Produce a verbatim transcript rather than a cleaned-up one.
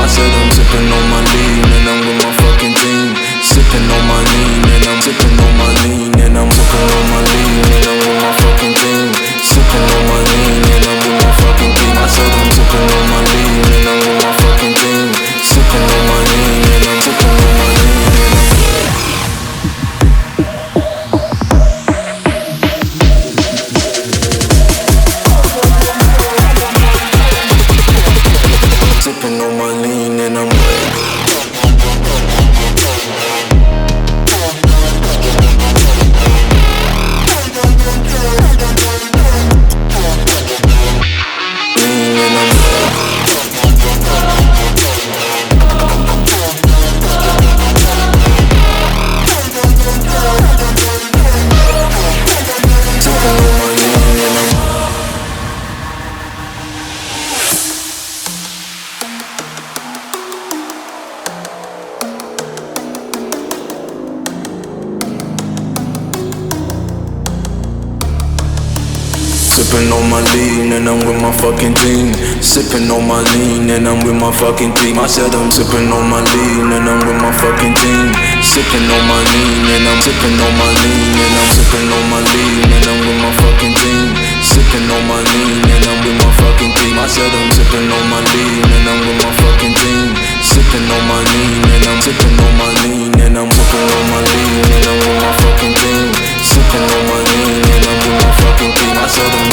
said I'm sipping on my lean and I'm with my fucking team. Sipping on my lean and I'm sipping on my lean and I'm sipping on my lean and I'm with my fucking team. Sipping on my lean and I'm with my fucking team. I said I'm sipping on my lean and I'm with my fucking team. Sipping on my lean and I'm sipping on my lean and I'm sipping on my lean and I'm sipping on my lean and I'm with my fucking team. Sipping on my lean and I'm with my fucking team. I said I'm sipping on my lean and I'm with my fucking team. Sipping on my lean and I'm sipping on my lean and I'm sipping on my lean and I'm with my fucking team. Sipping on my lean and I'm with my fucking team. I said I'm sipping on my lean and I'm with my fucking team. Sipping on my lean and I'm sipping on my lean and I'm sipping on my lean and I'm with my fucking team. Sipping on my lean and I'm with my fucking team. I said I'm